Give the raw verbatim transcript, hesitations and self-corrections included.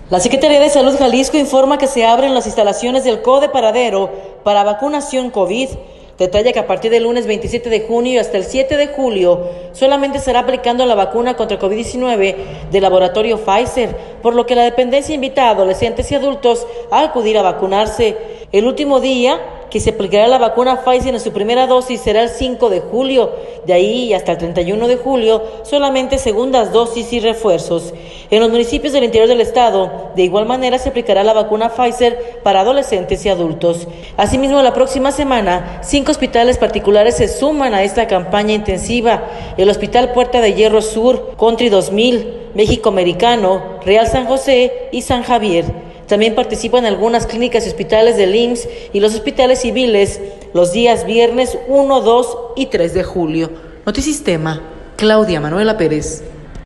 La Secretaría de Salud Jalisco informa que se abren las instalaciones del CODE Paradero para vacunación COVID. Detalla que a partir del lunes veintisiete de junio y hasta el siete de julio solamente estará aplicando la vacuna contra COVID diecinueve del laboratorio Pfizer, por lo que la dependencia invita a adolescentes y adultos a acudir a vacunarse. El último día que se aplicará la vacuna Pfizer en su primera dosis será el cinco de julio. De ahí hasta el treinta y uno de julio, solamente segundas dosis y refuerzos. En los municipios del interior del estado, de igual manera se aplicará la vacuna Pfizer para adolescentes y adultos. Asimismo, la próxima semana, cinco hospitales particulares se suman a esta campaña intensiva. El Hospital Puerta de Hierro Sur, Country dos mil, México Americano, Real San José y San Javier. También participan algunas clínicas y hospitales del I M S S y los hospitales civiles los días viernes uno, dos y tres de julio. Notisistema, Claudia Manuela Pérez.